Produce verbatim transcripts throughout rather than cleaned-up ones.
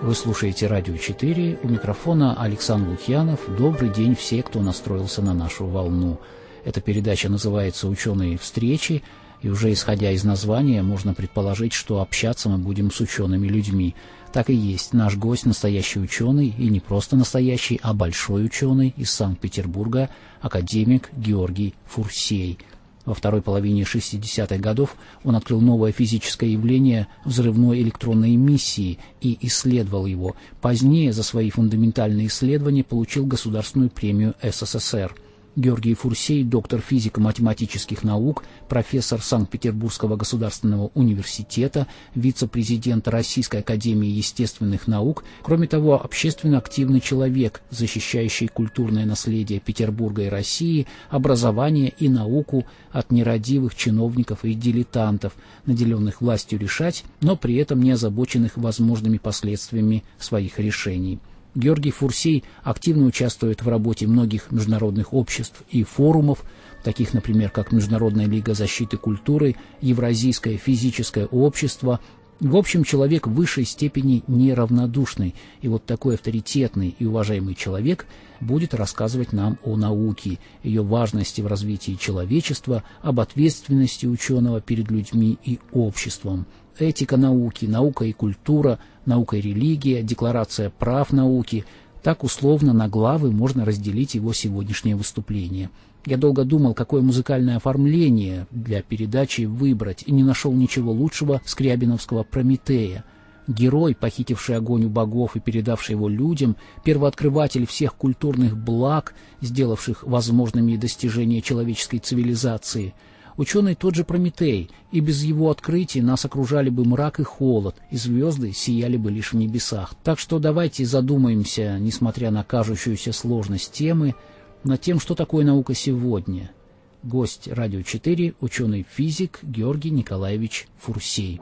Вы слушаете «Радио четыре», у микрофона Александр Лукьянов. Добрый день все, кто настроился на нашу волну. Эта передача называется «Ученые встречи», и уже исходя из названия можно предположить, что общаться мы будем с учеными людьми. Так и есть, наш гость настоящий ученый, и не просто настоящий, а большой ученый из Санкт-Петербурга, академик Георгий Фурсей. Во второй половине шестидесятых годов он открыл новое физическое явление взрывной электронной эмиссии и исследовал его. Позднее за свои фундаментальные исследования получил государственную премию СССР. Георгий Фурсей – доктор физико-математических наук, профессор Санкт-Петербургского государственного университета, вице-президент Российской академии естественных наук. Кроме того, общественно активный человек, защищающий культурное наследие Петербурга и России, образование и науку от нерадивых чиновников и дилетантов, наделенных властью решать, но при этом не озабоченных возможными последствиями своих решений. Георгий Фурсей активно участвует в работе многих международных обществ и форумов, таких, например, как Международная лига защиты культуры, Евразийское физическое общество. В общем, человек в высшей степени неравнодушный. И вот такой авторитетный и уважаемый человек будет рассказывать нам о науке, ее важности в развитии человечества, об ответственности ученого перед людьми и обществом. Этика науки, наука и культура, наука и религия, декларация прав науки. Так условно на главы можно разделить его сегодняшнее выступление. Я долго думал, какое музыкальное оформление для передачи выбрать, и не нашел ничего лучшего скрябиновского «Прометея». Герой, похитивший огонь у богов и передавший его людям, первооткрыватель всех культурных благ, сделавших возможными достижения человеческой цивилизации. Ученый тот же Прометей, и без его открытий нас окружали бы мрак и холод, и звезды сияли бы лишь в небесах. Так что давайте задумаемся, несмотря на кажущуюся сложность темы, над тем, что такое наука сегодня. Гость «Радио четыре» – ученый-физик Георгий Николаевич Фурсей.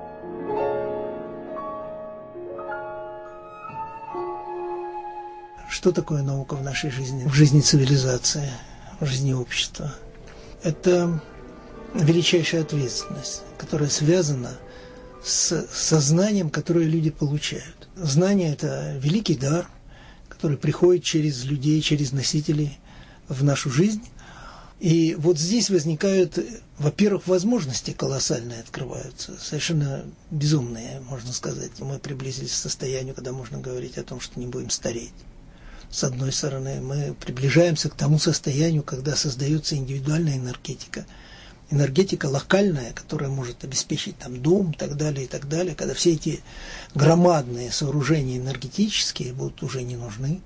Что такое наука в нашей жизни, в жизни цивилизации, в жизни общества? Это величайшая ответственность, которая связана с сознанием, которое люди получают. Знание – это великий дар, который приходит через людей, через носителей в нашу жизнь. И вот здесь возникают, во-первых, возможности колоссальные открываются, совершенно безумные, можно сказать. Мы приблизились к состоянию, когда можно говорить о том, что не будем стареть. С одной стороны, мы приближаемся к тому состоянию, когда создается индивидуальная энергетика, энергетика локальная, которая может обеспечить там дом и так далее, и так далее, когда все эти громадные сооружения энергетические будут уже не нужны.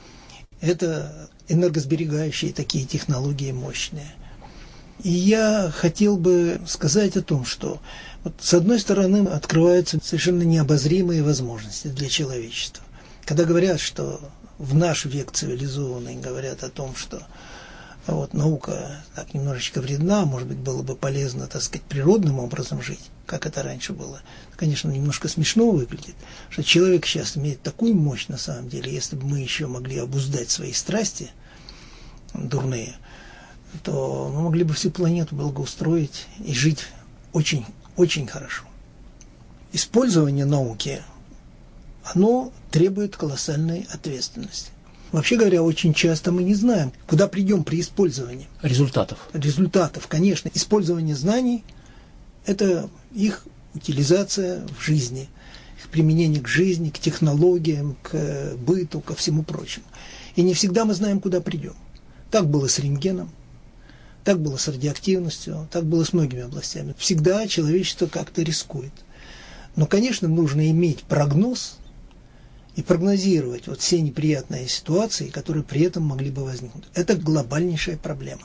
Это энергосберегающие такие технологии мощные. И я хотел бы сказать о том, что вот с одной стороны открываются совершенно необозримые возможности для человечества. Когда говорят, что в наш век цивилизованный говорят о том, что вот, наука так немножечко вредна, может быть, было бы полезно, так сказать, природным образом жить, как это раньше было. Конечно, немножко смешно выглядит, что человек сейчас имеет такую мощь на самом деле, если бы мы еще могли обуздать свои страсти дурные, то мы могли бы всю планету благоустроить и жить очень, очень хорошо. Использование науки, оно требует колоссальной ответственности. Вообще говоря, очень часто мы не знаем, куда придем при использовании. Результатов. Результатов, конечно. Использование знаний – это их утилизация в жизни, их применение к жизни, к технологиям, к быту, ко всему прочему. И не всегда мы знаем, куда придем. Так было с рентгеном, так было с радиоактивностью, так было с многими областями. Всегда человечество как-то рискует. Но, конечно, нужно иметь прогноз и прогнозировать вот все неприятные ситуации, которые при этом могли бы возникнуть. Это глобальнейшая проблема.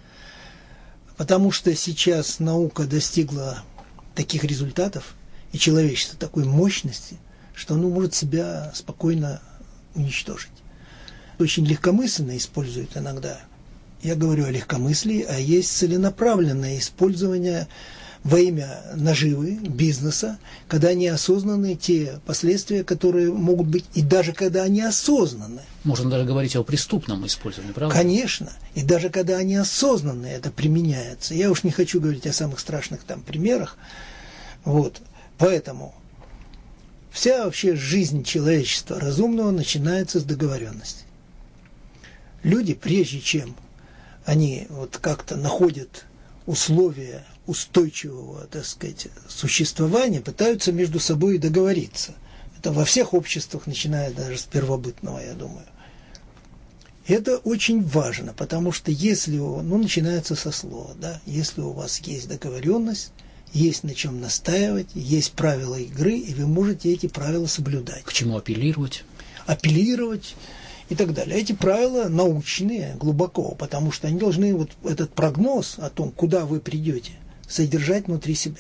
Потому что сейчас наука достигла таких результатов, и человечество такой мощности, что оно может себя спокойно уничтожить. Очень легкомысленно используют иногда. Я говорю о легкомыслии, а есть целенаправленное использование во имя наживы, бизнеса, когда неосознанны те последствия, которые могут быть, и даже когда они осознанны. Можно даже говорить о преступном использовании, правда? Конечно. И даже когда они осознанны, это применяется. Я уж не хочу говорить о самых страшных там примерах. Вот. Поэтому Вся вообще жизнь человечества разумного начинается с договоренности. Люди, прежде чем они вот как-то находят условия устойчивого, так сказать, существования, пытаются между собой договориться. Это во всех обществах, начиная даже с первобытного, я думаю. И это очень важно, потому что если, ну, начинается со слова, да, если у вас есть договоренность, есть на чем настаивать, есть правила игры, и вы можете эти правила соблюдать. К чему апеллировать? Апеллировать и так далее. Эти правила научные глубоко, потому что они должны вот этот прогноз о том, куда вы придете, содержать внутри себя.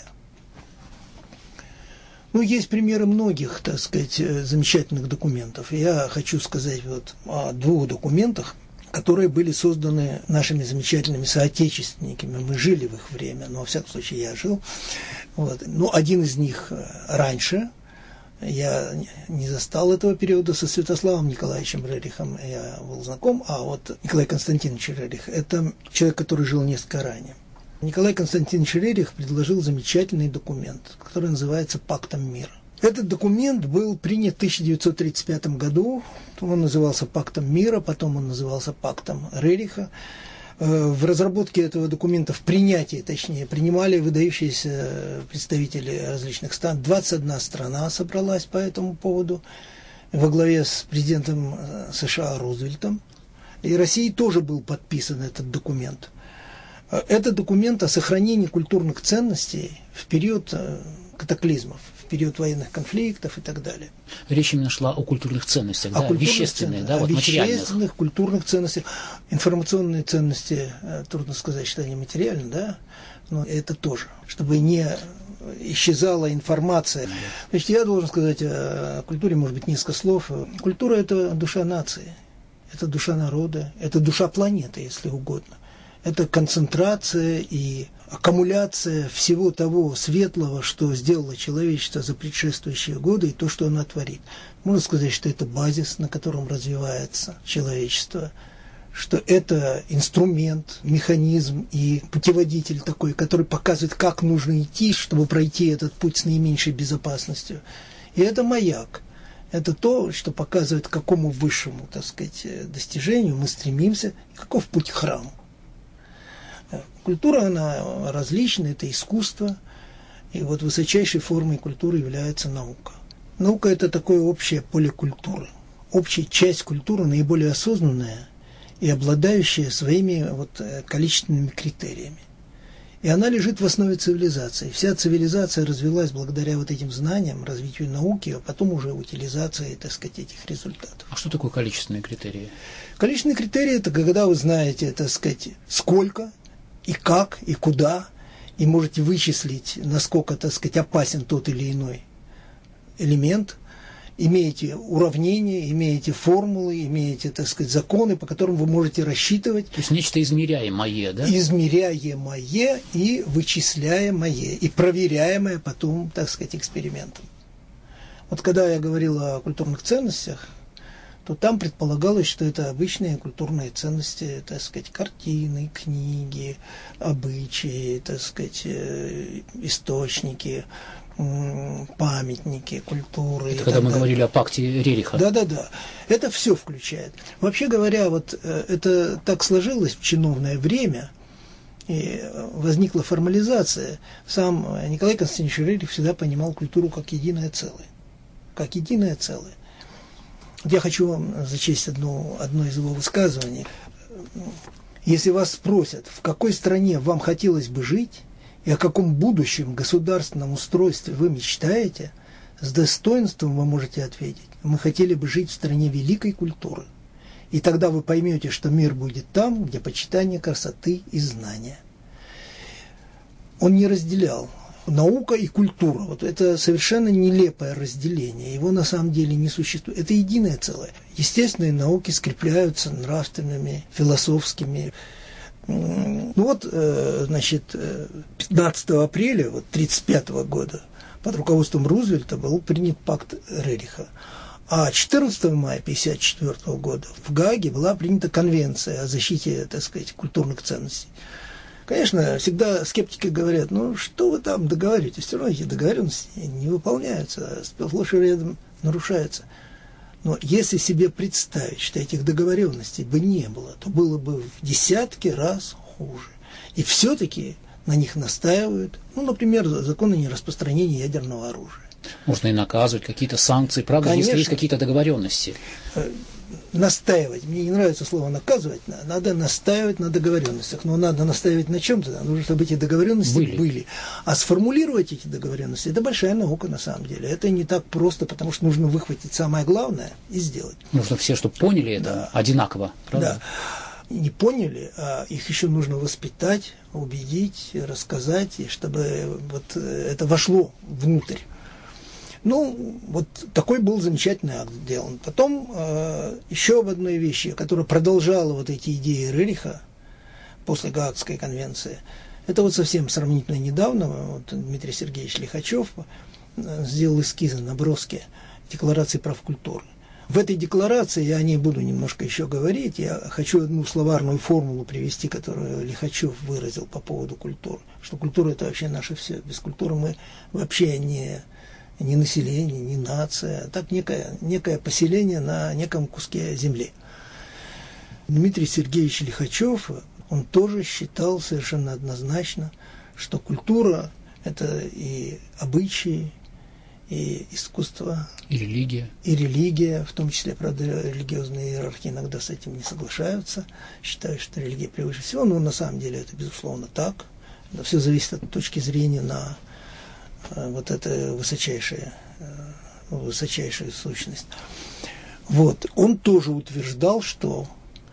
Ну, есть примеры многих, так сказать, замечательных документов. Я хочу сказать вот о двух документах, которые были созданы нашими замечательными соотечественниками. Мы жили в их время, но, во всяком случае, я жил. Вот. Ну, один из них раньше. Я не застал этого периода со Святославом Николаевичем Рерихом. Я был знаком. А вот Николай Константинович Рерих – это человек, который жил несколько ранее. Николай Константинович Рерих предложил замечательный документ, который называется «Пактом мира». Этот документ был принят в тысяча девятьсот тридцать пятом году. Он назывался «Пактом мира», потом он назывался «Пактом Рериха». В разработке этого документа, в принятии, точнее, принимали выдающиеся представители различных стран. двадцать одна страна собралась по этому поводу во главе с президентом США Рузвельтом. И Россией тоже был подписан этот документ. Это документ о сохранении культурных ценностей в период катаклизмов, в период военных конфликтов и так далее. Речь именно шла о культурных ценностях, о да, культурных вещественные, ценностях, да, вот материальных. Вещественных, культурных ценностях. Информационные ценности, трудно сказать, что они материальны, да, но это тоже, чтобы не исчезала информация. Значит, я должен сказать о культуре, может быть, несколько слов. Культура – это душа нации, это душа народа, это душа планеты, если угодно. Это концентрация и аккумуляция всего того светлого, что сделало человечество за предшествующие годы, и то, что оно творит. Можно сказать, что это базис, на котором развивается человечество, что это инструмент, механизм и путеводитель такой, который показывает, как нужно идти, чтобы пройти этот путь с наименьшей безопасностью. И это маяк. Это то, что показывает, к какому высшему, так сказать, достижению мы стремимся, и каков путь к храму. Культура, она различна, это искусство, и вот высочайшей формой культуры является наука. Наука – это такое общее поле культуры, общая часть культуры, наиболее осознанная и обладающая своими вот количественными критериями. И она лежит в основе цивилизации. Вся цивилизация развилась благодаря вот этим знаниям, развитию науки, а потом уже утилизации, так сказать, этих результатов. А что такое количественные критерии? Количественные критерии – это когда вы знаете, так сказать, сколько, и как, и куда, и можете вычислить, насколько, так сказать, опасен тот или иной элемент, имеете уравнения, имеете формулы, имеете, так сказать, законы, по которым вы можете рассчитывать. То есть нечто измеряемое, да? Измеряемое и вычисляемое, и проверяемое потом, так сказать, экспериментом. Вот когда я говорил о культурных ценностях, то там предполагалось, что это обычные культурные ценности, так сказать, картины, книги, обычаи, так сказать, источники, памятники, культуры. Это когда мы далее. Говорили о пакте Рериха. Да-да-да. Это все включает. Вообще говоря, вот это так сложилось в чиновное время, и возникла формализация. Сам Николай Константинович Рерих всегда понимал культуру как единое целое. Как единое целое. Я хочу вам зачесть одно, одно из его высказываний. Если вас спросят, в какой стране вам хотелось бы жить, и о каком будущем государственном устройстве вы мечтаете, с достоинством вы можете ответить: мы хотели бы жить в стране великой культуры. И тогда вы поймете, что мир будет там, где почитание красоты и знания. Он не разделял наука и культура. Вот это совершенно нелепое разделение. Его на самом деле не существует. Это единое целое. Естественные науки скрепляются нравственными, философскими. Ну вот, значит, пятнадцатого апреля вот, тридцать пятого года под руководством Рузвельта был принят пакт Рериха. А четырнадцатого мая пятьдесят четвёртого года в Гааге была принята конвенция о защите, так сказать, культурных ценностей. Конечно, всегда скептики говорят, ну что вы там договариваетесь, все равно эти договоренности не выполняются, сплошь и рядом нарушаются. Но если себе представить, что этих договоренностей бы не было, то было бы в десятки раз хуже. И все-таки на них настаивают, ну, например, закон о нераспространении ядерного оружия. Можно и наказывать, какие-то санкции, правда, Конечно. если есть какие-то договоренности. Настаивать. Мне не нравится слово наказывать. Надо настаивать на договоренностях. Но надо настаивать на чем-то. Нужно, чтобы эти договоренности были. были. А сформулировать эти договоренности – это большая наука на самом деле. Это не так просто, потому что нужно выхватить самое главное и сделать. Нужно все, чтобы поняли это да. одинаково. Правда? Да. Не поняли, а их еще нужно воспитать, убедить, рассказать, и чтобы вот это вошло внутрь. Ну, вот такой был замечательный акт сделан. Потом э, еще об одной вещи, которая продолжала вот эти идеи Рериха после Гаагской конвенции. Это вот совсем сравнительно недавно вот Дмитрий Сергеевич Лихачев сделал эскизы, наброски Декларации прав культуры. В этой декларации, я о ней буду немножко еще говорить, я хочу одну словарную формулу привести, которую Лихачев выразил по поводу культуры. Что культура – это вообще наше все. Без культуры мы вообще не... ни население, ни нация, а так некое, некое поселение на неком куске земли. Дмитрий Сергеевич Лихачев, он тоже считал совершенно однозначно, что культура – это и обычаи, и искусство, и религия. И религия, в том числе, правда, религиозные иерархии иногда с этим не соглашаются, считают, что религия превыше всего, но на самом деле это, безусловно, так. Это все зависит от точки зрения на вот это высочайшая, высочайшая сущность. Вот. Он тоже утверждал, что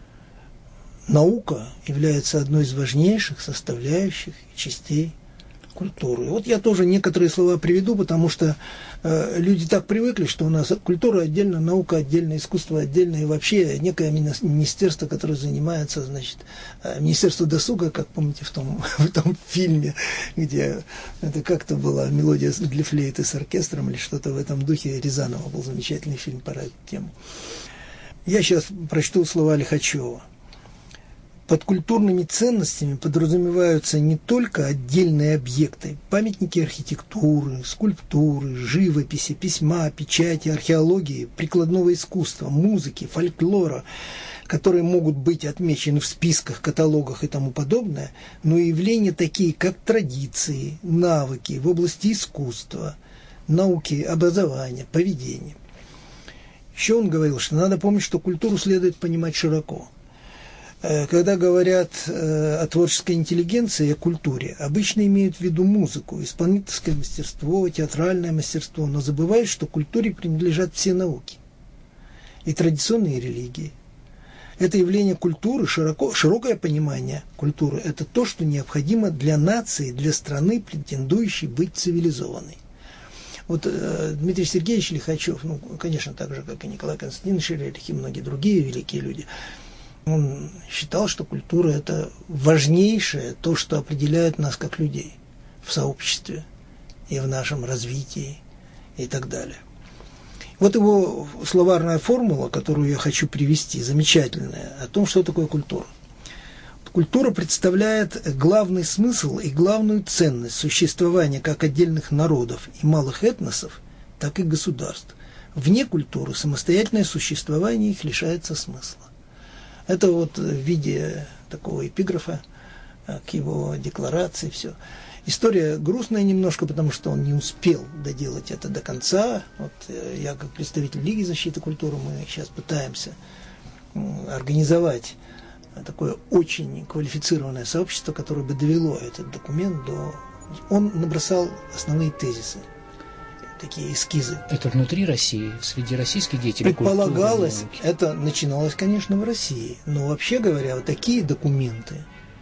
наука является одной из важнейших составляющих частей культуры. Вот я тоже некоторые слова приведу, потому что э, люди так привыкли, что у нас культура отдельно, наука отдельно, искусство отдельно, и вообще некое министерство, которое занимается, значит, э, Министерство досуга, как помните в том, в том фильме, где это как-то была мелодия для флейты с оркестром или что-то в этом духе. Рязанова был замечательный фильм по эту тему. Я сейчас прочту слова Лихачева. Под культурными ценностями подразумеваются не только отдельные объекты, памятники архитектуры, скульптуры, живописи, письма, печати, археологии, прикладного искусства, музыки, фольклора, которые могут быть отмечены в списках, каталогах и тому подобное, но и явления такие, как традиции, навыки в области искусства, науки, образования, поведения. Еще он говорил, что надо помнить, что культуру следует понимать широко. Когда говорят э, о творческой интеллигенции, о культуре, обычно имеют в виду музыку, исполнительское мастерство, театральное мастерство, но забывают, что культуре принадлежат все науки и традиционные религии. Это явление культуры, широко, широкое понимание культуры, это то, что необходимо для нации, для страны, претендующей быть цивилизованной. Вот э, Дмитрий Сергеевич Лихачев, ну, конечно, так же, как и Николай Константинович Рерих и многие другие великие люди, он считал, что культура – это важнейшее, то, что определяет нас как людей в сообществе и в нашем развитии и так далее. Вот его словарная формула, которую я хочу привести, замечательная, о том, что такое культура. Культура представляет главный смысл и главную ценность существования как отдельных народов и малых этносов, так и государств. Вне культуры самостоятельное существование их лишается смысла. Это вот в виде такого эпиграфа к его декларации все. История грустная немножко, потому что он не успел доделать это до конца. Вот я как представитель Лиги защиты культуры, мы сейчас пытаемся организовать такое очень квалифицированное сообщество, которое бы довело этот документ до... Он набросал основные тезисы, такие эскизы. Это внутри России, среди российских деятелей культуры? Предполагалось, это начиналось, конечно, в России, но вообще говоря, вот такие документы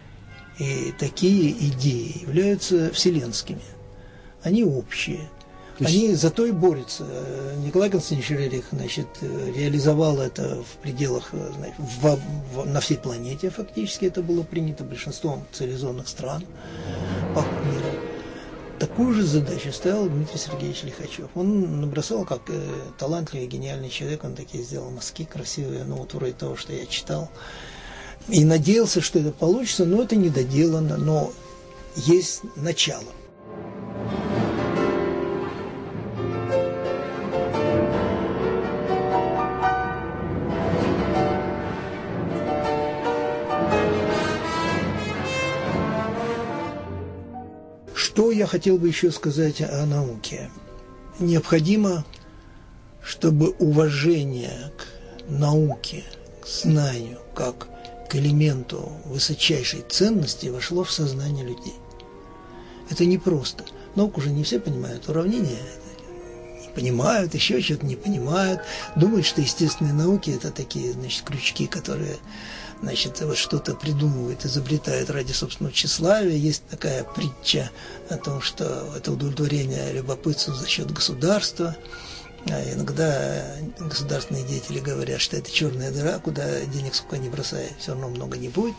и такие идеи являются вселенскими. Они общие. Есть... Они зато и борются. Николай Константинович Рерих, значит, реализовал это в пределах, значит, в, в, на всей планете фактически это было принято большинством цивилизованных стран мира. Такую же задачу ставил Дмитрий Сергеевич Лихачев. Он набросал, как э, талантливый, гениальный человек, он такие сделал мазки красивые, ну вот вроде того, что я читал. И надеялся, что это получится, но это не доделано, но есть начало. Что я хотел бы еще сказать о науке? Необходимо, чтобы уважение к науке, к знанию, как к элементу высочайшей ценности вошло в сознание людей. Это непросто. Науку уже не все понимают, уравнения не понимают, еще что-то не понимают. Думают, что естественные науки – это такие, значит, крючки, которые, значит, вот что-то придумывают, изобретают ради собственного тщеславия. Есть такая притча о том, что это удовлетворение любопытства за счет государства. А иногда государственные деятели говорят, что это черная дыра, куда денег сколько ни бросай, все равно много не будет.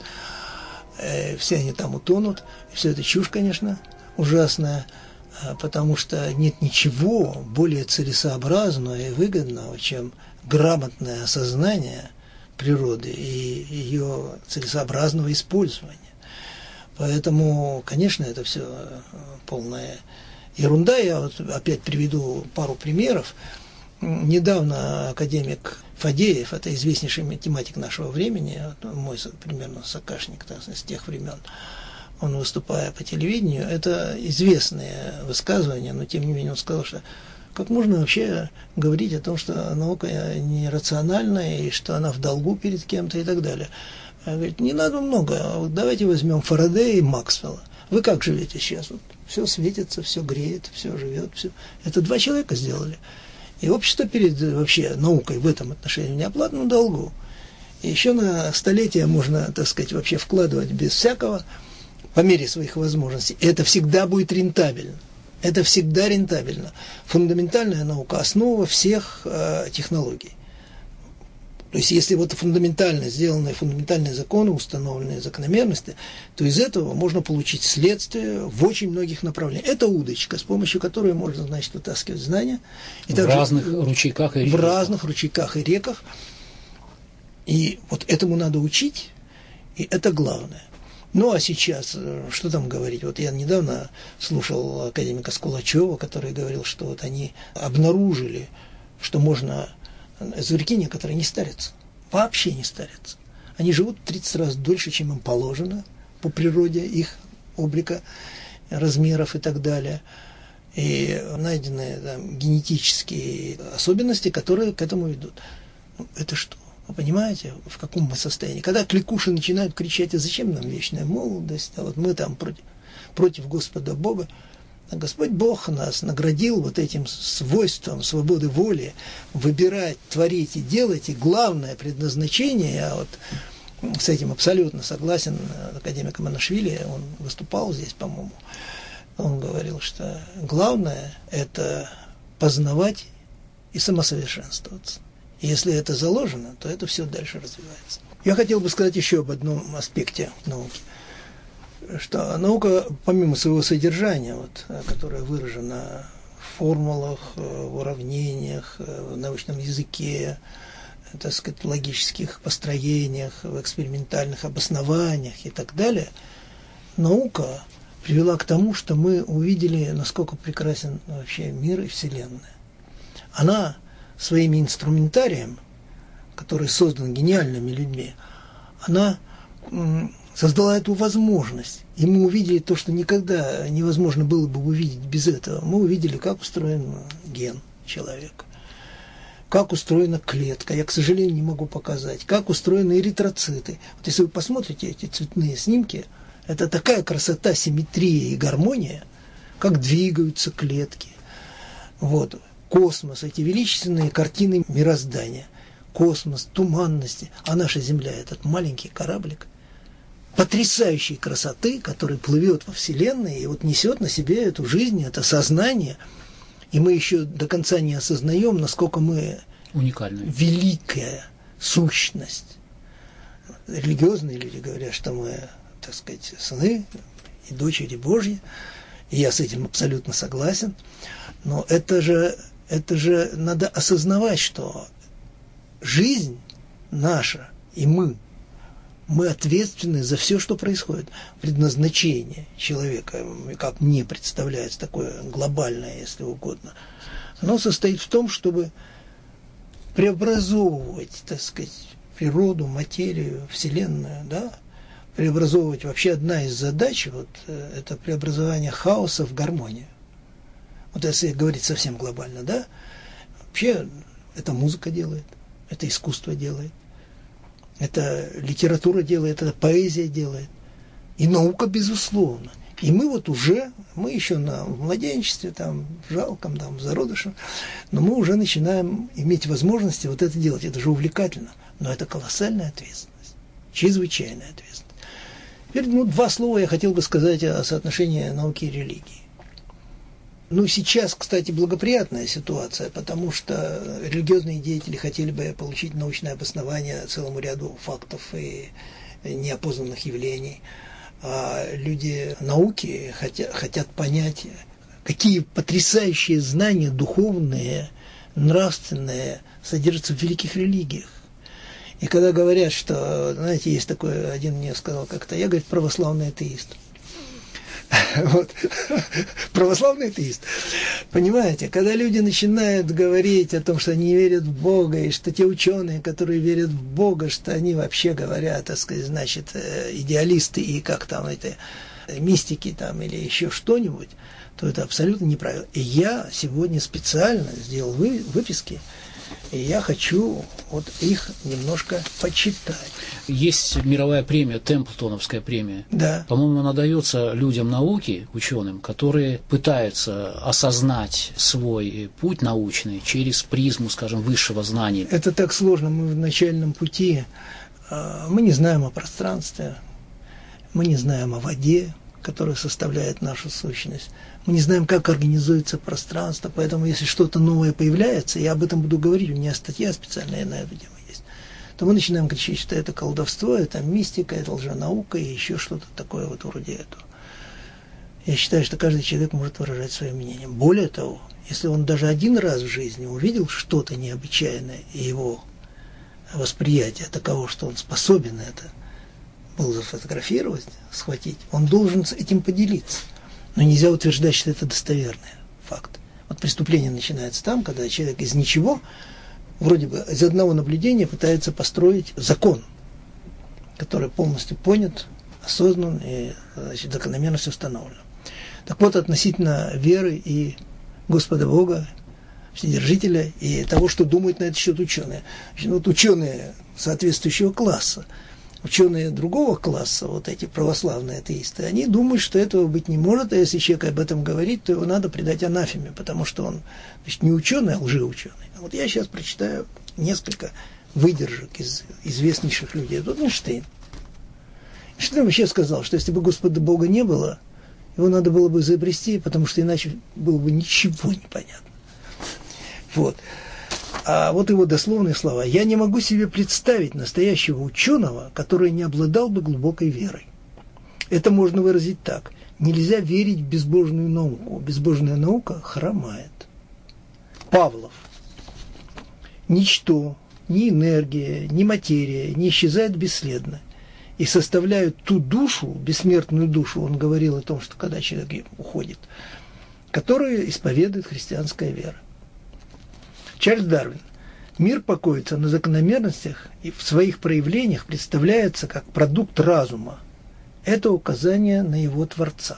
Все они там утонут. И все это чушь, конечно, ужасная, потому что нет ничего более целесообразного и выгодного, чем грамотное осознание природы и ее целесообразного использования. Поэтому, конечно, это все полная ерунда. Я вот опять приведу пару примеров. Недавно академик Фадеев, это известнейший математик нашего времени, мой примерно сокашник с тех времен, он, выступая по телевидению, это известные высказывания, но тем не менее он сказал, что как можно вообще говорить о том, что наука нерациональная и что она в долгу перед кем-то и так далее. Он говорит, не надо много, давайте возьмем Фарадея и Максвелла. Вы как живете сейчас? Вот все светится, все греет, все живет, все. Это два человека сделали. И общество перед вообще наукой в этом отношении в неоплатном долгу. И еще на столетия можно, так сказать, вообще вкладывать без всякого, по мере своих возможностей. И это всегда будет рентабельно. Это всегда рентабельно. Фундаментальная наука – основа всех э, технологий. То есть, если вот фундаментально сделанные фундаментальные законы, установленные закономерности, то из этого можно получить следствие в очень многих направлениях. Это удочка, с помощью которой можно, значит, вытаскивать знания. И в также разных ручейках и реках. В разных ручейках и реках. И вот этому надо учить, и это главное. Ну, а сейчас, что там говорить? Вот я недавно слушал академика Скулачева, который говорил, что вот они обнаружили, что можно... Зверьки некоторые не старятся, вообще не старятся. Они живут тридцать раз дольше, чем им положено по природе их облика, размеров и так далее. И найдены там генетические особенности, которые к этому ведут. Ну, это что? Вы понимаете, в каком мы состоянии? Когда кликуши начинают кричать, а зачем нам вечная молодость? А вот мы там против, против Господа Бога. А Господь Бог нас наградил вот этим свойством свободы воли выбирать, творить и делать. И главное предназначение, я вот с этим абсолютно согласен, академик Аманашвили, он выступал здесь, по-моему, он говорил, что главное – это познавать и самосовершенствоваться. И если это заложено, то это все дальше развивается. Я хотел бы сказать еще об одном аспекте науки. Что наука, помимо своего содержания, вот, которое выражено в формулах, в уравнениях, в научном языке, так сказать, логических построениях, в экспериментальных обоснованиях и так далее, наука привела к тому, что мы увидели, насколько прекрасен вообще мир и Вселенная. Она своим инструментарием, который создан гениальными людьми, она создала эту возможность. И мы увидели то, что никогда невозможно было бы увидеть без этого. Мы увидели, как устроен ген человека, как устроена клетка. Я, к сожалению, не могу показать. Как устроены эритроциты. Вот если вы посмотрите эти цветные снимки, это такая красота, симметрия и гармония, как двигаются клетки. Вот. Космос, эти величественные картины мироздания. Космос, туманности. А наша Земля, этот маленький кораблик, потрясающей красоты, который плывет во Вселенной и вот несет на себе эту жизнь, это сознание. И мы еще до конца не осознаем, насколько мы уникальная, великая сущность. Религиозные люди говорят, что мы, так сказать, сыны и дочери Божьи. И я с этим абсолютно согласен. Но это же, это же надо осознавать, что жизнь наша и мы, Мы ответственны за все, что происходит. Предназначение человека, как мне представляется, такое глобальное, если угодно, оно состоит в том, чтобы преобразовывать, так сказать, природу, материю, Вселенную, да? Преобразовывать. Вообще одна из задач вот, это преобразование хаоса в гармонию. Вот если говорить совсем глобально, да? Вообще это музыка делает, это искусство делает, это литература делает, это поэзия делает. И наука, безусловно. И мы вот уже, мы еще на в младенчестве, там, в жалком, там, в зародыше, но мы уже начинаем иметь возможности вот это делать. Это же увлекательно. Но это колоссальная ответственность, чрезвычайная ответственность. Теперь, ну, два слова я хотел бы сказать о соотношении науки и религии. Ну, сейчас, кстати, благоприятная ситуация, потому что религиозные деятели хотели бы получить научное обоснование целому ряду фактов и неопознанных явлений. А люди науки хотят, хотят понять, какие потрясающие знания духовные, нравственные содержатся в великих религиях. И когда говорят, что, знаете, есть такой, один мне сказал как-то, я, говорит, православный атеист. Вот. Православный атеист. Понимаете, когда люди начинают говорить о том, что они не верят в Бога, и что те ученые, которые верят в Бога, что они вообще говорят, так сказать, значит, идеалисты и как там это, мистики там или еще что-нибудь, то это абсолютно неправильно. И я сегодня специально сделал вы, выписки, и я хочу вот их немножко почитать. Есть мировая премия, Темплтоновская премия. Да. По-моему, она дается людям науки, ученым, которые пытаются осознать свой путь научный через призму, скажем, высшего знания. Это так сложно. Мы в начальном пути. Мы не знаем о пространстве, мы не знаем о воде, которая составляет нашу сущность. Мы не знаем, как организуется пространство, поэтому если что-то новое появляется, я об этом буду говорить, у меня статья специальная на эту тему есть, то мы начинаем кричать, что это колдовство, это мистика, это лженаука и еще что-то такое вот вроде этого. Я считаю, что каждый человек может выражать свое мнение. Более того, если он даже один раз в жизни увидел что-то необычайное, и его восприятие таково, что он способен это был зафотографировать, схватить, он должен этим поделиться. Но нельзя утверждать, что это достоверный факт. Вот преступление начинается там, когда человек из ничего, вроде бы из одного наблюдения пытается построить закон, который полностью понят, осознан и, значит, закономерность установлена. Так вот, относительно веры и Господа Бога, Вседержителя, и того, что думают на этот счет ученые. Значит, вот ученые соответствующего класса, ученые другого класса, вот эти православные атеисты, они думают, что этого быть не может, а если человек об этом говорит, то его надо предать анафеме, потому что он, значит, не ученый, а лжеученый. Вот я сейчас прочитаю несколько выдержек из известнейших людей. Вот Эйнштейн. Эйнштейн вообще сказал, что если бы Господа Бога не было, его надо было бы изобрести, потому что иначе было бы ничего не понятно. Вот. А вот его дословные слова. «Я не могу себе представить настоящего ученого, который не обладал бы глубокой верой. Это можно выразить так. Нельзя верить в безбожную науку. Безбожная наука хромает». Павлов. «Ничто, ни энергия, ни материя не исчезает бесследно и составляют ту душу, бессмертную душу», он говорил о том, что когда человек уходит, которую исповедует христианская вера. Чарльз Дарвин. «Мир покоится на закономерностях и в своих проявлениях представляется как продукт разума. Это указание на его Творца».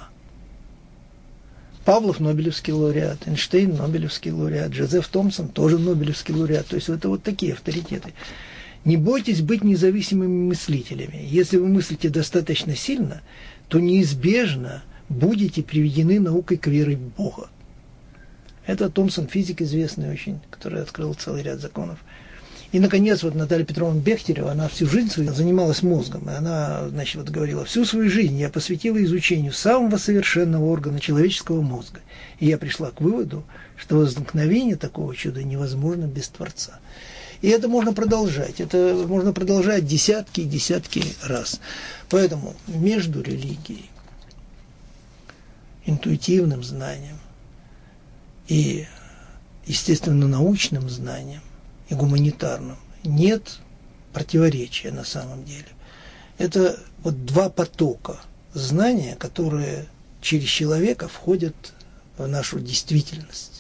Павлов – Нобелевский лауреат, Эйнштейн – Нобелевский лауреат, Джозеф Томпсон – тоже Нобелевский лауреат. То есть это вот такие авторитеты. Не бойтесь быть независимыми мыслителями. Если вы мыслите достаточно сильно, то неизбежно будете приведены наукой к вере в Бога. Это Томпсон, физик известный очень, который открыл целый ряд законов. И, наконец, вот Наталья Петровна Бехтерева, она всю жизнь свою занималась мозгом. И она, значит, вот говорила, всю свою жизнь я посвятила изучению самого совершенного органа человеческого мозга. И я пришла к выводу, что возникновение такого чуда невозможно без Творца. И это можно продолжать. Это можно продолжать десятки и десятки раз. Поэтому между религией, интуитивным знанием и, естественно, научным знанием и гуманитарным нет противоречия на самом деле. Это вот два потока знания, которые через человека входят в нашу действительность.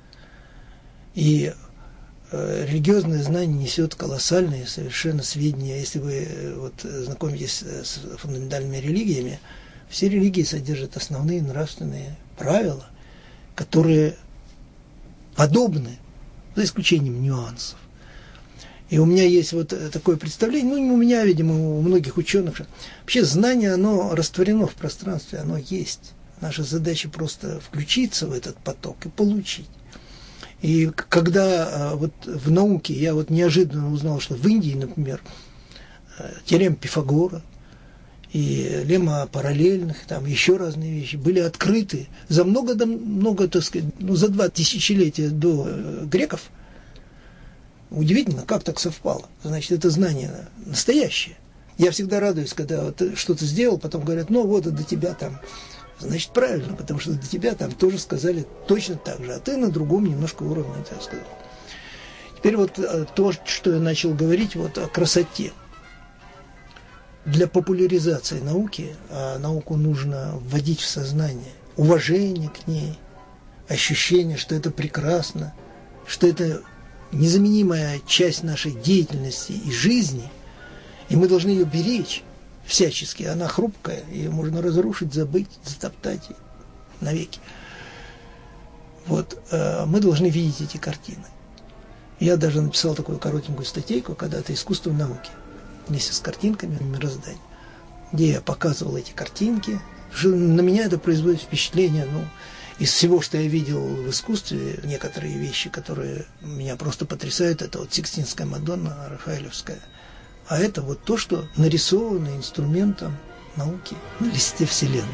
И э, религиозное знание несет колоссальные совершенно сведения. Если вы вот, знакомитесь с фундаментальными религиями, все религии содержат основные нравственные правила, которые подобны, за исключением нюансов. И у меня есть вот такое представление, ну, у меня, видимо, у многих ученых, вообще знание, оно растворено в пространстве, оно есть. Наша задача просто включиться в этот поток и получить. И когда вот в науке я вот неожиданно узнал, что в Индии, например, теорема Пифагора и лемма параллельных, там еще разные вещи были открыты за много, много, так сказать, ну, за два тысячелетия до греков. Удивительно, как так совпало. Значит, это знание настоящее. Я всегда радуюсь, когда вот что-то сделал, потом говорят, ну вот, до тебя там. Значит, правильно, потому что до тебя там тоже сказали точно так же, а ты на другом немножко уровне это сказал. Теперь вот то, что я начал говорить вот о красоте. Для популяризации науки, а науку нужно вводить в сознание, уважение к ней, ощущение, что это прекрасно, что это незаменимая часть нашей деятельности и жизни, и мы должны ее беречь всячески. Она хрупкая, ее можно разрушить, забыть, затоптать навеки. Вот, э, мы должны видеть эти картины. Я даже написал такую коротенькую статейку когда-то «Искусство науки» вместе с картинками мироздания, где я показывал эти картинки. На меня это производит впечатление, ну, из всего, что я видел в искусстве, некоторые вещи, которые меня просто потрясают, это вот Сикстинская Мадонна, Рафаэлевская. А это вот то, что нарисовано инструментом науки на листе Вселенной.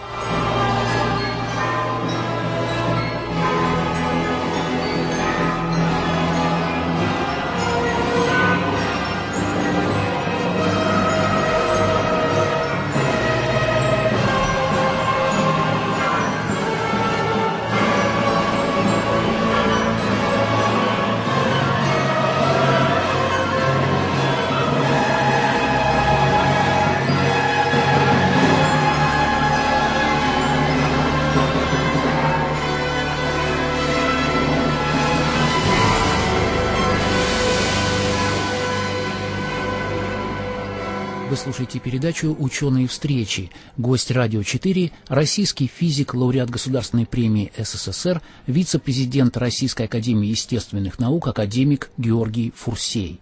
Вы слушаете передачу «Ученые встречи». Гость «Радио четыре» – российский физик, лауреат Государственной премии СССР, вице-президент Российской академии естественных наук, академик Георгий Фурсей.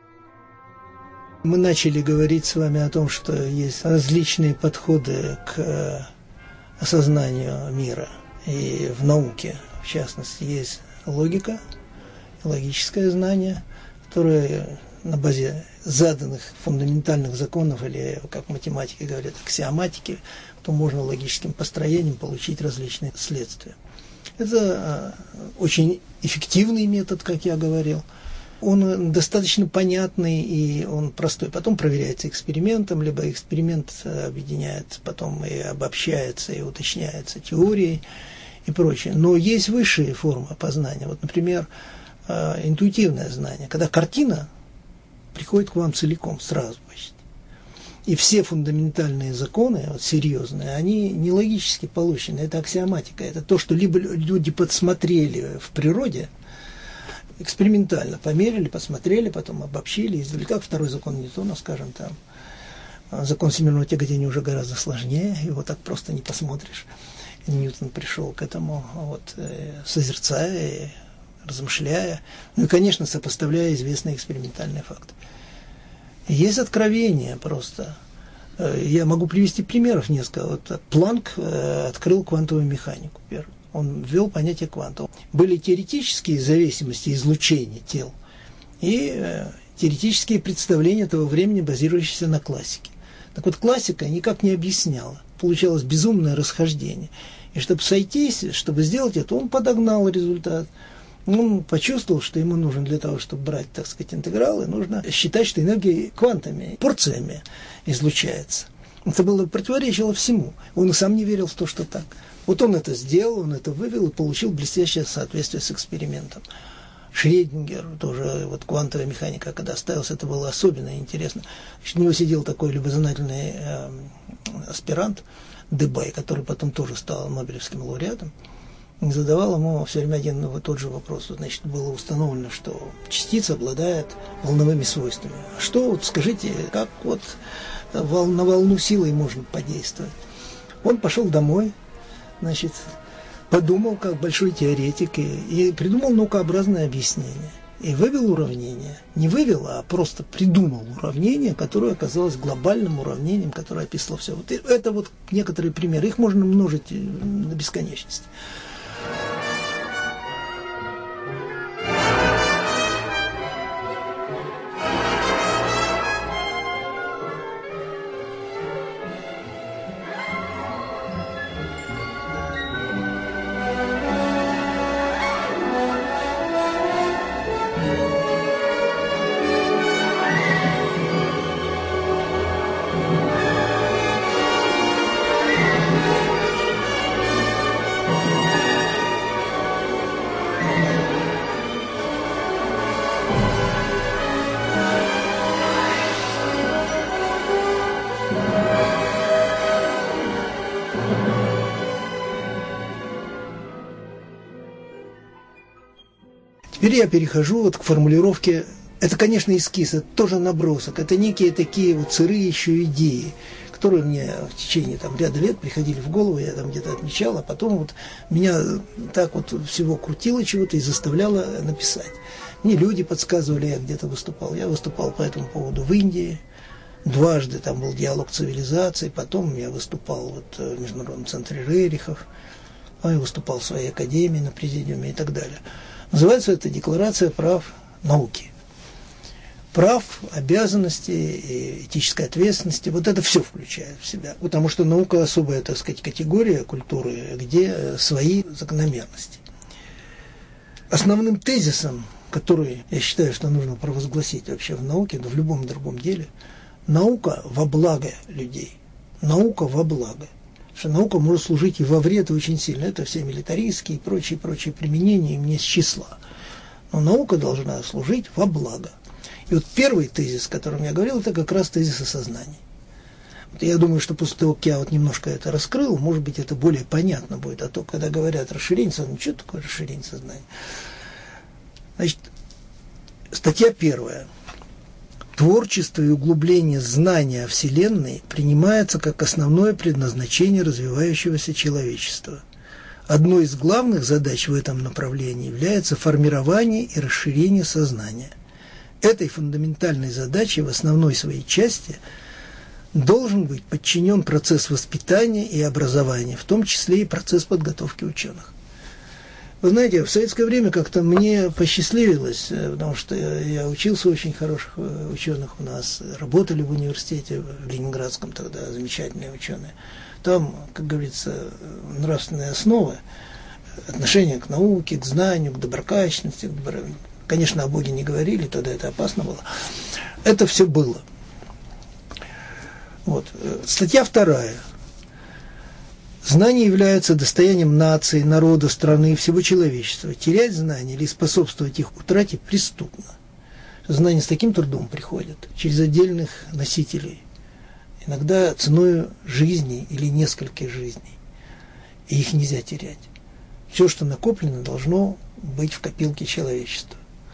Мы начали говорить с вами о том, что есть различные подходы к осознанию мира. И в науке, в частности, есть логика, логическое знание, которое на базе заданных фундаментальных законов, или, как математики говорят, аксиоматики, то можно логическим построением получить различные следствия. Это очень эффективный метод, как я говорил. Он достаточно понятный и он простой. Потом проверяется экспериментом, либо эксперимент объединяется, потом и обобщается, и уточняется теорией и прочее. Но есть высшие формы познания. Вот, например, интуитивное знание, когда картина приходит к вам целиком, сразу почти. И все фундаментальные законы, вот, серьезные, они не логически получены, это аксиоматика. Это то, что либо люди подсмотрели в природе, экспериментально померили, посмотрели, потом обобщили, извлекли, как второй закон Ньютона, скажем, там. Закон всемирного тяготения уже гораздо сложнее, его так просто не посмотришь. Ньютон пришел к этому, вот, созерцая, размышляя, ну и, конечно, сопоставляя известные экспериментальные факты. Есть откровение просто. Я могу привести примеров несколько. Вот Планк открыл квантовую механику первую. Он ввел понятие кванта. Были теоретические зависимости излучения тел и теоретические представления того времени, базирующиеся на классике. Так вот, классика никак не объясняла. Получалось безумное расхождение. И чтобы сойтись, чтобы сделать это, он подогнал результат. Он почувствовал, что ему нужно для того, чтобы брать, так сказать, интегралы, нужно считать, что энергия квантами, порциями излучается. Это было противоречило всему. Он и сам не верил в то, что так. Вот он это сделал, он это вывел и получил блестящее соответствие с экспериментом. Шрёдингер, тоже вот квантовая механика, когда ставился, это было особенно интересно. Значит, у него сидел такой любознательный э, аспирант Дебай, который потом тоже стал Нобелевским лауреатом, и задавал ему все время один и тот же вопрос. Значит, было установлено, что частица обладает волновыми свойствами. А что, вот скажите, как вот на волну силой можно подействовать? Он пошел домой, значит, подумал, как большой теоретик, и, и придумал наукообразное объяснение. И вывел уравнение. Не вывел, а просто придумал уравнение, которое оказалось глобальным уравнением, которое описало все. Вот это вот некоторые примеры. Их можно множить до бесконечности. Теперь я перехожу вот к формулировке. Это, конечно, эскиз, это тоже набросок. Это некие такие вот сырые еще идеи, которые мне в течение там, ряда лет приходили в голову, я там где-то отмечал, а потом вот меня так вот всего крутило чего-то и заставляло написать. Мне люди подсказывали, я где-то выступал. Я выступал по этому поводу в Индии. Дважды там был диалог цивилизаций. Потом я выступал вот в Международном центре Рерихов. Я выступал в своей академии на президиуме и так далее. Называется это «Декларация прав науки». Прав, обязанности, и этической ответственности, вот это все включает в себя. Потому что наука особая, так сказать, категория культуры, где свои закономерности. Основным тезисом, который я считаю, что нужно провозгласить вообще в науке, да в любом другом деле, наука во благо людей. Наука во благо. Что наука может служить и во вред, и очень сильно. Это все милитаристские и прочие-прочие применения, им не с числа. Но наука должна служить во благо. И вот первый тезис, о котором я говорил, это как раз тезис осознания. Вот я думаю, что после того, как я вот немножко это раскрыл, может быть, это более понятно будет. А то, когда говорят расширение сознания, что такое расширение сознания? Значит, статья первая. Творчество и углубление знания о Вселенной принимается как основное предназначение развивающегося человечества. Одной из главных задач в этом направлении является формирование и расширение сознания. Этой фундаментальной задаче в основной своей части должен быть подчинен процесс воспитания и образования, в том числе и процесс подготовки ученых. Вы знаете, в советское время как-то мне посчастливилось, потому что я учился у очень хороших ученых у нас, работали в университете, в Ленинградском тогда, замечательные ученые. Там, как говорится, нравственная основа, отношение к науке, к знанию, к доброкачественности, к добро... Конечно, о Боге не говорили, тогда это опасно было. Это все было. Вот. Статья вторая. Знания являются достоянием нации, народа, страны и всего человечества. Терять знания или способствовать их утрате преступно. Знания с таким трудом приходят через отдельных носителей. Иногда ценой жизни или нескольких жизней. И их нельзя терять. Все, что накоплено, должно быть в копилке человечества.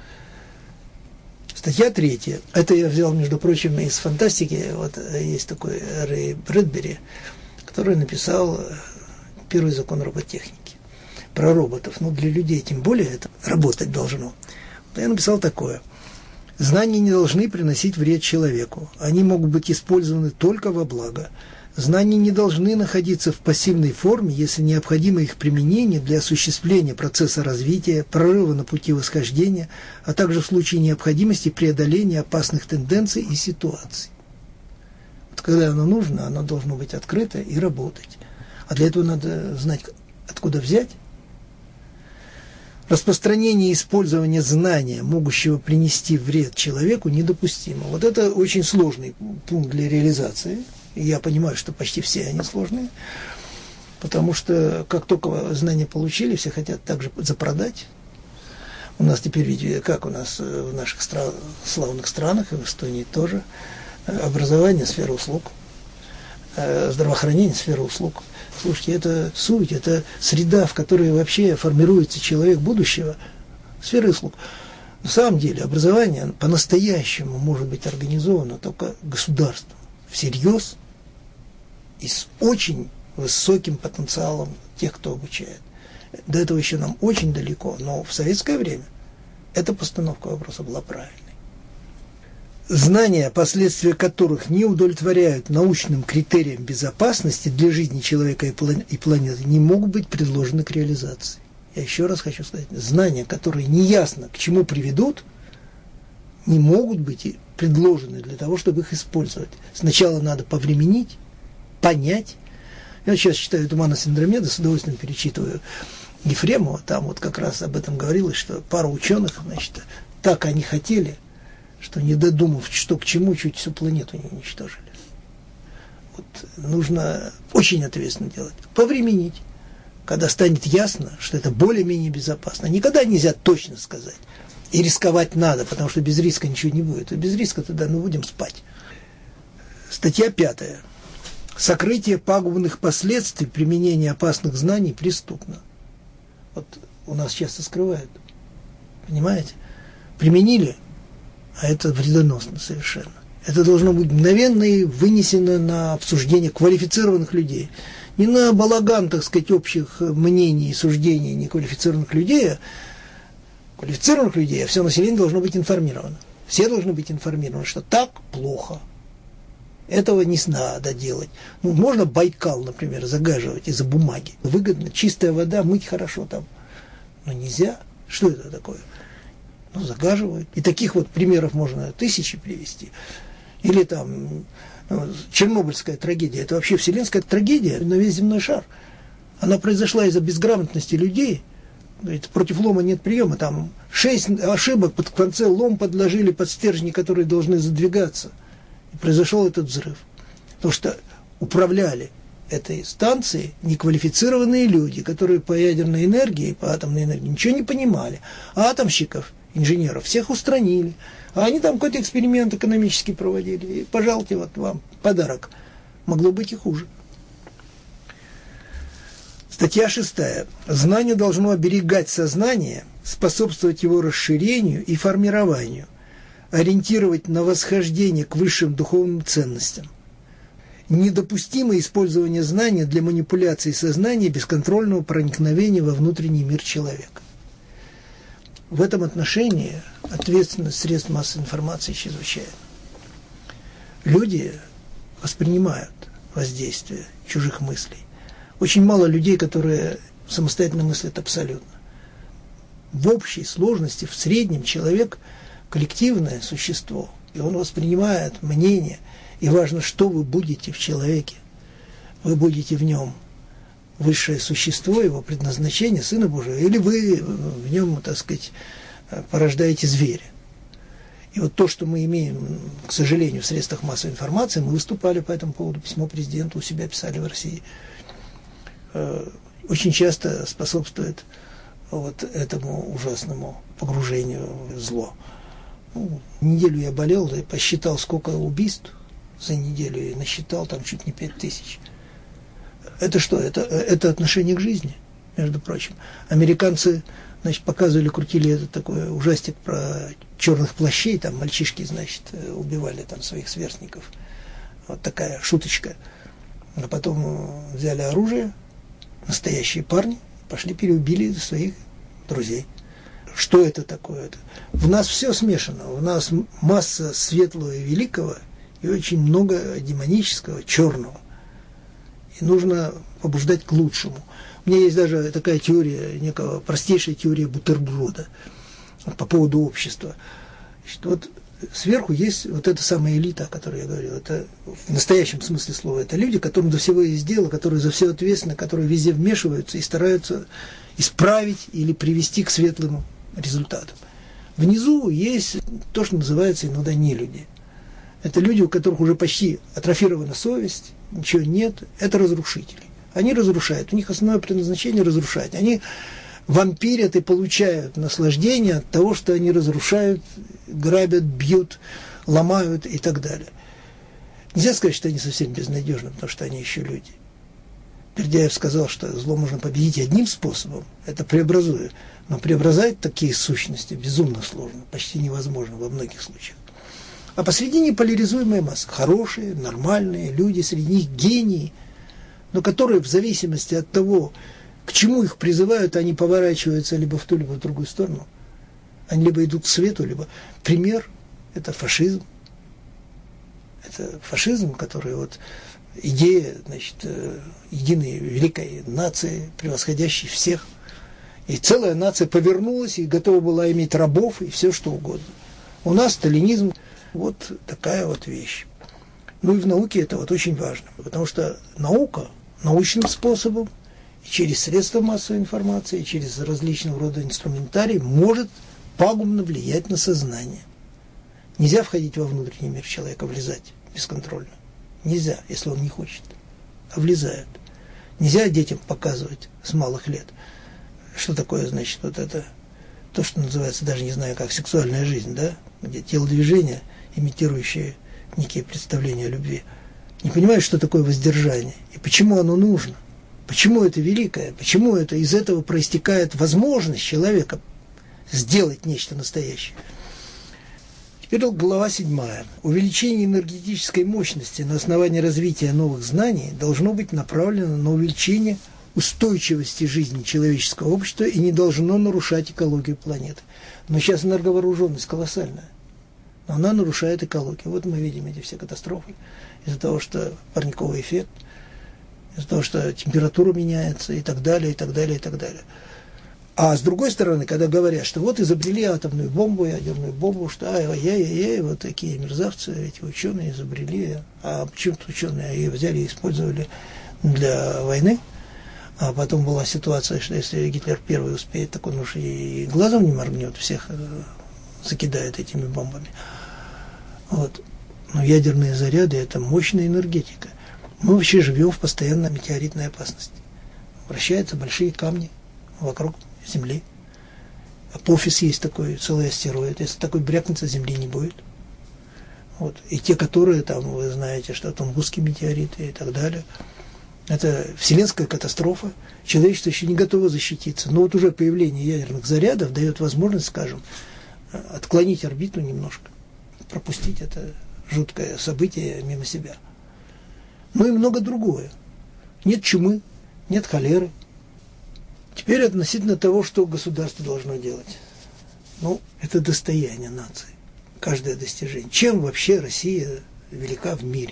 Статья третья. Это я взял, между прочим, из фантастики. Вот есть такой Рэй Брэдбери, который написал первый закон роботехники. Про роботов. Но для людей тем более это работать должно. Я написал такое. Знания не должны приносить вред человеку. Они могут быть использованы только во благо. Знания не должны находиться в пассивной форме, если необходимо их применение для осуществления процесса развития, прорыва на пути восхождения, а также в случае необходимости преодоления опасных тенденций и ситуаций. Вот когда оно нужно, оно должно быть открыто и работать. А для этого надо знать, откуда взять. Распространение и использование знания, могущего принести вред человеку, недопустимо. Вот это очень сложный пункт для реализации. И я понимаю, что почти все они сложные. Потому что как только знания получили, все хотят также запродать. У нас теперь, видите, как у нас в наших стран, славных странах, и в Эстонии тоже, образование – сфера услуг, здравоохранение – сфера услуг. Слушайте, это суть, это среда, в которой вообще формируется человек будущего, сфера услуг. На самом деле образование по-настоящему может быть организовано только государством, всерьез и с очень высоким потенциалом тех, кто обучает. До этого еще нам очень далеко, но в советское время эта постановка вопроса была правильной. Знания, последствия которых не удовлетворяют научным критериям безопасности для жизни человека и планеты, не могут быть предложены к реализации. Я еще раз хочу сказать, знания, которые неясно к чему приведут, не могут быть предложены для того, чтобы их использовать. Сначала надо повременить, понять. Я сейчас читаю «Туманность Андромеды», с удовольствием перечитываю Ефремова, там вот как раз об этом говорилось, что пара ученых, значит, так они хотели, что не додумав, что к чему, чуть всю планету не уничтожили. Вот нужно очень ответственно делать. Повременить, когда станет ясно, что это более-менее безопасно. Никогда нельзя точно сказать. И рисковать надо, потому что без риска ничего не будет. И без риска тогда мы будем спать. Статья пятая. Сокрытие пагубных последствий применения опасных знаний преступно. Вот у нас часто скрывают. Понимаете? Применили, а это вредоносно совершенно. Это должно быть мгновенно и вынесено на обсуждение квалифицированных людей. Не на балаган, так сказать, общих мнений и суждений неквалифицированных людей, а квалифицированных людей, а все население должно быть информировано. Все должны быть информированы, что так плохо. Этого не надо делать. Ну, можно Байкал, например, загаживать из-за бумаги. Выгодно, чистая вода, мыть хорошо там. Но нельзя. Что это такое? Ну, загаживают. И таких вот примеров можно тысячи привести. Или там ну, Чернобыльская трагедия. Это вообще вселенская трагедия на весь земной шар. Она произошла из-за безграмотности людей. Говорит, против лома нет приема. Там шесть ошибок, под в конце лом подложили под стержни, которые должны задвигаться. И произошел этот взрыв. Потому что управляли этой станцией неквалифицированные люди, которые по ядерной энергии, по атомной энергии ничего не понимали. А атомщиков, инженеров, всех устранили. А они там какой-то эксперимент экономический проводили. И, пожалуйте, вот вам подарок. Могло быть и хуже. Статья шестая. Знание должно оберегать сознание, способствовать его расширению и формированию, ориентировать на восхождение к высшим духовным ценностям. Недопустимо использование знания для манипуляции сознания и бесконтрольного проникновения во внутренний мир человека. В этом отношении ответственность средств массовой информации чрезвычайна. Люди воспринимают воздействие чужих мыслей. Очень мало людей, которые самостоятельно мыслят абсолютно. В общей сложности, в среднем человек – коллективное существо, и он воспринимает мнение, и важно, что вы будете в человеке. Вы будете в нем высшее существо, его предназначение, Сына Божия, или вы в нем, так сказать, порождаете зверя. И вот то, что мы имеем, к сожалению, в средствах массовой информации, мы выступали по этому поводу, письмо президенту у себя писали в России, очень часто способствует вот этому ужасному погружению в зло. Ну, неделю я болел, и посчитал, сколько убийств за неделю, и насчитал там чуть не пять тысяч. Это что? Это, это отношение к жизни, между прочим. Американцы, значит, показывали, крутили этот такой ужастик про черных плащей, там мальчишки, значит, убивали там своих сверстников. Вот такая шуточка. А потом взяли оружие, настоящие парни, пошли переубили своих друзей. Что это такое? В нас все смешано. У нас масса светлого и великого и очень много демонического, черного. И нужно побуждать к лучшему. У меня есть даже такая теория, некая простейшая теория бутерброда по поводу общества. Значит, вот сверху есть вот эта самая элита, о которой я говорил. Это в настоящем смысле слова. Это люди, которым до всего есть дело, которые за все ответственны, которые везде вмешиваются и стараются исправить или привести к светлым результатам. Внизу есть то, что называется иногда нелюди. Это люди, у которых уже почти атрофирована совесть, ничего нет. Это разрушители. Они разрушают. У них основное предназначение разрушать. Они вампирят и получают наслаждение от того, что они разрушают, грабят, бьют, ломают и так далее. Нельзя сказать, что они совсем безнадежны, потому что они еще люди. Бердяев сказал, что зло можно победить одним способом, это преобразуя. Но преобразовать такие сущности безумно сложно, почти невозможно во многих случаях. А посредине поляризуемая масса. Хорошие, нормальные люди, среди них гении, но которые в зависимости от того, к чему их призывают, они поворачиваются либо в ту, либо в другую сторону. Они либо идут к свету, либо... Пример – это фашизм. Это фашизм, который вот идея, значит, единой великой нации, превосходящей всех. И целая нация повернулась и готова была иметь рабов и все что угодно. У нас сталинизм вот такая вот вещь. Ну и в науке это вот очень важно, потому что наука научным способом и через средства массовой информации, и через различного рода инструментарий может пагубно влиять на сознание. Нельзя входить во внутренний мир человека, влезать бесконтрольно. Нельзя, если он не хочет. А влезают. Нельзя детям показывать с малых лет, что такое, значит, вот это, то, что называется, даже не знаю как, сексуальная жизнь, да, где телодвижения, имитирующие некие представления о любви, не понимают, что такое воздержание, и почему оно нужно, почему это великое, почему это из этого проистекает возможность человека сделать нечто настоящее. Теперь глава седьмая. Увеличение энергетической мощности на основании развития новых знаний должно быть направлено на увеличение устойчивости жизни человеческого общества и не должно нарушать экологию планеты. Но сейчас энерговооруженность колоссальная, но она нарушает экологию. Вот мы видим эти все катастрофы из-за того, что парниковый эффект, из-за того, что температура меняется и так далее, и так далее, и так далее. А с другой стороны, когда говорят, что вот изобрели атомную бомбу, ядерную бомбу, что ай-яй-яй, вот такие мерзавцы, эти ученые изобрели, а почему-то ученые ее взяли и использовали для войны, а потом была ситуация, что если Гитлер первый успеет, так он уж и глазом не моргнет, всех закидает этими бомбами. Вот. Но ядерные заряды – это мощная энергетика. Мы вообще живем в постоянной метеоритной опасности. Вращаются большие камни вокруг Земли. Апофис есть такой, целый астероид. Если такой брякнется, Земли не будет. Вот. И те, которые там, вы знаете, что Тунгусские метеориты и так далее, это вселенская катастрофа. Человечество еще не готово защититься. Но вот уже появление ядерных зарядов дает возможность, скажем, отклонить орбиту немножко, пропустить это жуткое событие мимо себя. Ну и много другое. Нет чумы, нет холеры. Теперь относительно того, что государство должно делать. Ну, это достояние нации. Каждое достижение. Чем вообще Россия велика в мире?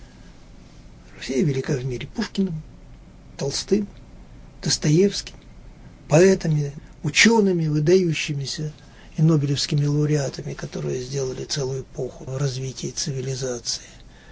Россия велика в мире Пушкиным, Толстым, Достоевским, поэтами, учеными, выдающимися и нобелевскими лауреатами, которые сделали целую эпоху в развитии цивилизации.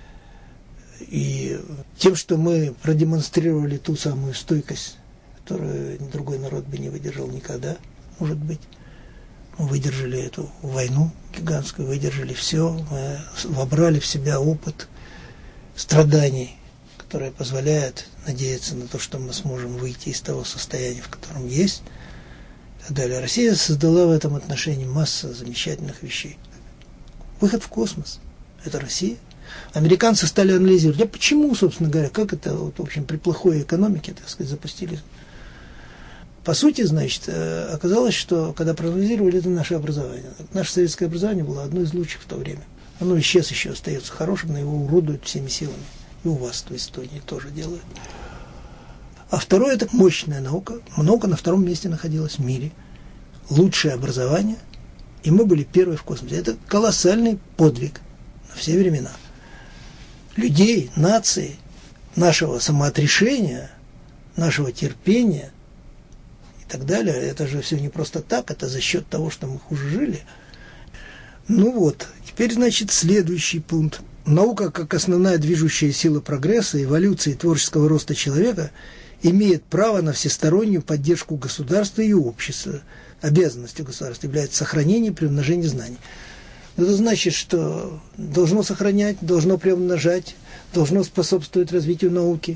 И тем, что мы продемонстрировали ту самую стойкость, которую другой народ бы не выдержал никогда, может быть. Мы выдержали эту войну гигантскую, выдержали все, мы вобрали в себя опыт страданий, которое позволяет надеяться на то, что мы сможем выйти из того состояния, в котором есть, и так далее. Россия создала в этом отношении массу замечательных вещей. Выход в космос – это Россия. Американцы стали анализировать, а почему, собственно говоря, как это, вот, в общем, при плохой экономике, так сказать, запустили. По сути, значит, оказалось, что когда проанализировали, это наше образование. Наше советское образование было одно из лучших в то время. Оно и сейчас еще остается хорошим, но его уродуют всеми силами. И у вас в Эстонии тоже делают. А второе – это мощная наука. Много на втором месте находилось в мире. Лучшее образование. И мы были первые в космосе. Это колоссальный подвиг на все времена. Людей, нации, нашего самоотрешения, нашего терпения и так далее. Это же все не просто так, это за счет того, что мы хуже жили. Ну вот, теперь, значит, следующий пункт. Наука, как основная движущая сила прогресса, эволюции и творческого роста человека, имеет право на всестороннюю поддержку государства и общества. Обязанностью государства является сохранение и приумножение знаний. Это значит, что должно сохранять, должно приумножать, должно способствовать развитию науки,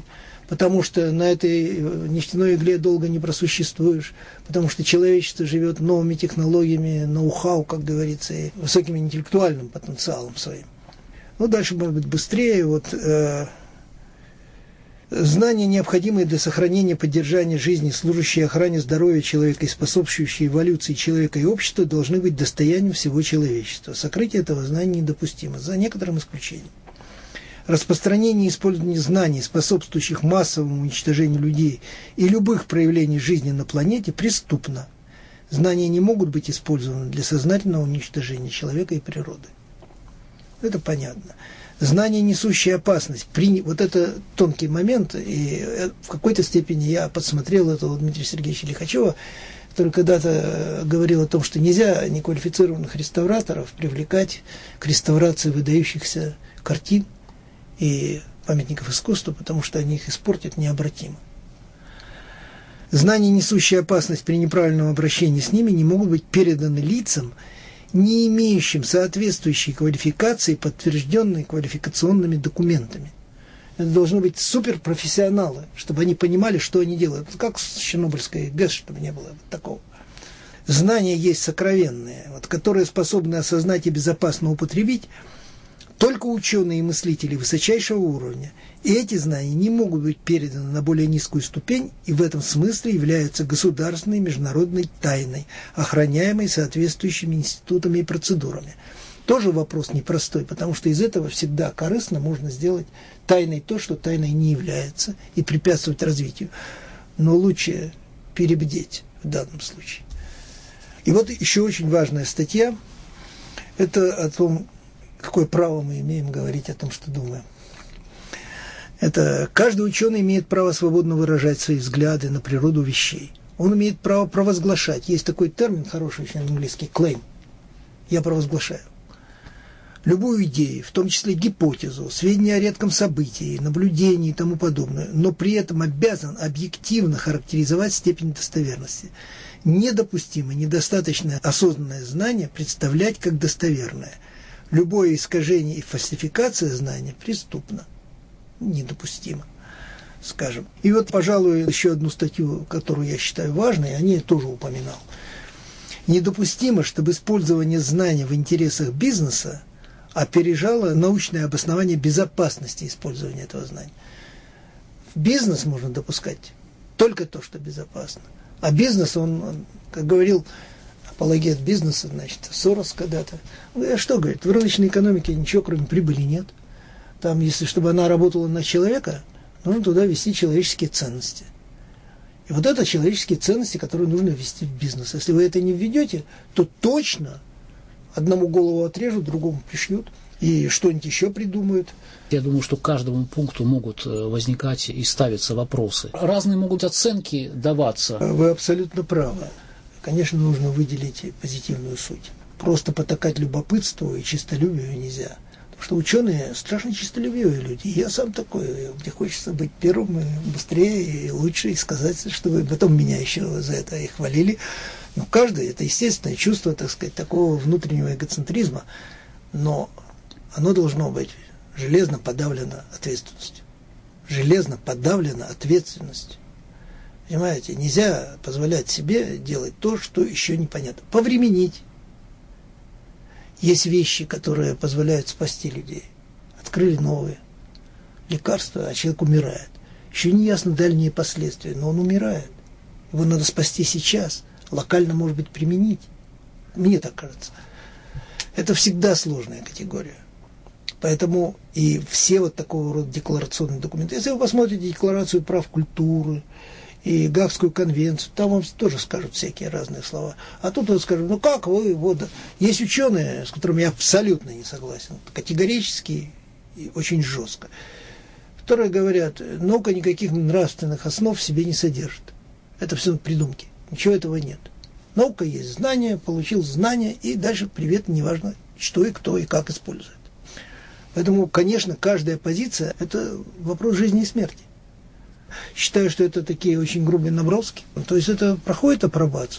потому что на этой нефтяной игле долго не просуществуешь, потому что человечество живет новыми технологиями, ноу-хау, как говорится, и высоким интеллектуальным потенциалом своим. Ну, дальше, может быть, быстрее. Вот, э, знания, необходимые для сохранения, поддержания жизни, служащие охране здоровья человека и способствующие эволюции человека и общества, должны быть достоянием всего человечества. Сокрытие этого знания недопустимо, за некоторым исключением. Распространение и использование знаний, способствующих массовому уничтожению людей и любых проявлений жизни на планете, преступно. Знания не могут быть использованы для сознательного уничтожения человека и природы. Это понятно. Знание, несущее опасность. При... Вот это тонкий момент, и в какой-то степени я подсмотрел этого Дмитрия Сергеевича Лихачева, который когда-то говорил о том, что нельзя неквалифицированных реставраторов привлекать к реставрации выдающихся картин и памятников искусства, потому что они их испортят необратимо. Знания, несущие опасность при неправильном обращении с ними, не могут быть переданы лицам, не имеющим соответствующей квалификации, подтвержденной квалификационными документами. Это должны быть суперпрофессионалы, чтобы они понимали, что они делают. Как с Чернобыльской ГЭС, чтобы не было вот такого. Знания есть сокровенные, вот, которые способны осознать и безопасно употребить только ученые и мыслители высочайшего уровня. И эти знания не могут быть переданы на более низкую ступень и в этом смысле являются государственной международной тайной, охраняемой соответствующими институтами и процедурами. Тоже вопрос непростой, потому что из этого всегда корыстно можно сделать тайной то, что тайной не является, и препятствовать развитию. Но лучше перебдеть в данном случае. И вот еще очень важная статья, это о том, какое право мы имеем говорить о том, что думаем. Это каждый ученый имеет право свободно выражать свои взгляды на природу вещей. Он имеет право провозглашать. Есть такой термин хороший, очень английский, claim. Я провозглашаю. Любую идею, в том числе гипотезу, сведения о редком событии, наблюдении и тому подобное, но при этом обязан объективно характеризовать степень достоверности. Недопустимо недостаточное осознанное знание представлять как достоверное. Любое искажение и фальсификация знания преступно, недопустимо, скажем. И вот, пожалуй, еще одну статью, которую я считаю важной, о ней я тоже упоминал. Недопустимо, чтобы использование знания в интересах бизнеса опережало научное обоснование безопасности использования этого знания. В бизнес можно допускать только то, что безопасно. А бизнес, он, он как говорил апологет бизнеса, значит, Сорос когда-то. А что говорит? В рыночной экономике ничего, кроме прибыли, нет. Там, если чтобы она работала на человека, нужно туда ввести человеческие ценности. И вот это человеческие ценности, которые нужно ввести в бизнес. Если вы это не введете, то точно одному голову отрежут, другому пришьют, и что-нибудь еще придумают. Я думаю, что к каждому пункту могут возникать и ставиться вопросы. Разные могут оценки даваться. Вы абсолютно правы. Конечно, нужно выделить позитивную суть. Просто потакать любопытству и честолюбию нельзя. Потому что ученые страшно честолюбивые люди. И я сам такой, мне хочется быть первым, и быстрее, и лучше, и сказать, что вы потом меня еще за это и хвалили. Но каждый, это естественное чувство, так сказать, такого внутреннего эгоцентризма. Но оно должно быть железно подавлено ответственностью. Железно подавлено ответственностью. Понимаете, нельзя позволять себе делать то, что еще непонятно. Повременить. Есть вещи, которые позволяют спасти людей. Открыли новые лекарства, а человек умирает. Еще не ясно дальние последствия, но он умирает. Его надо спасти сейчас. Локально, может быть, применить. Мне так кажется. Это всегда сложная категория. Поэтому и все вот такого рода декларационные документы. Если вы посмотрите Декларацию прав культуры и Гаагскую конвенцию, там вам тоже скажут всякие разные слова. А тут вот скажут, ну как вы, вот, есть ученые, с которыми я абсолютно не согласен, категорически и очень жестко, которые говорят, наука никаких нравственных основ в себе не содержит. Это все придумки, ничего этого нет. Наука есть знание, получил знание, и дальше привет, неважно, что и кто и как использует. Поэтому, конечно, каждая позиция – это вопрос жизни и смерти. Считаю, что это такие очень грубые наброски. То есть это проходит апробацию.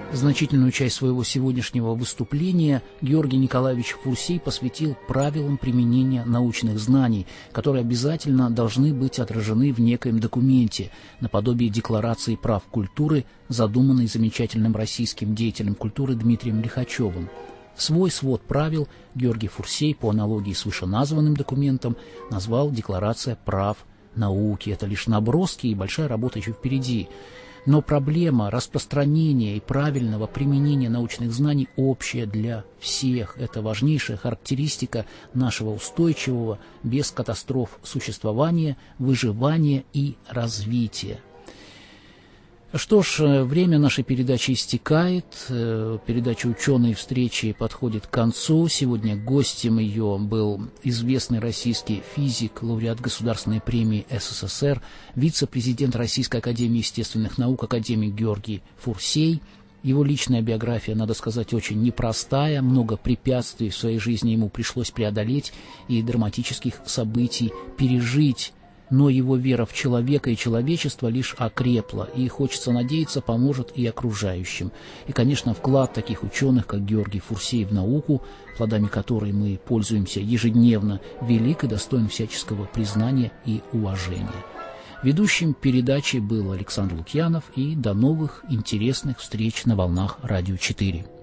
Значительную часть своего сегодняшнего выступления Георгий Николаевич Фурсей посвятил правилам применения научных знаний, которые обязательно должны быть отражены в некоем документе, наподобие Декларации прав культуры, задуманной замечательным российским деятелем культуры Дмитрием Лихачевым. Свой свод правил Георгий Фурсей, по аналогии с вышеназванным документом, назвал «Декларация прав науки». Это лишь наброски, и большая работа еще впереди. Но проблема распространения и правильного применения научных знаний общая для всех. Это важнейшая характеристика нашего устойчивого, без катастроф существования, выживания и развития. Что ж, время нашей передачи истекает, передача «Ученые встречи» подходит к концу. Сегодня гостем ее был известный российский физик, лауреат Государственной премии СССР, вице-президент Российской академии естественных наук, академик Георгий Фурсей. Его личная биография, надо сказать, очень непростая, много препятствий в своей жизни ему пришлось преодолеть и драматических событий пережить. Но его вера в человека и человечество лишь окрепла, и, хочется надеяться, поможет и окружающим. И, конечно, вклад таких ученых, как Георгий Фурсей, в науку, плодами которой мы пользуемся ежедневно, велик и достоин всяческого признания и уважения. Ведущим передачи был Александр Лукьянов, и до новых интересных встреч на волнах Радио четыре.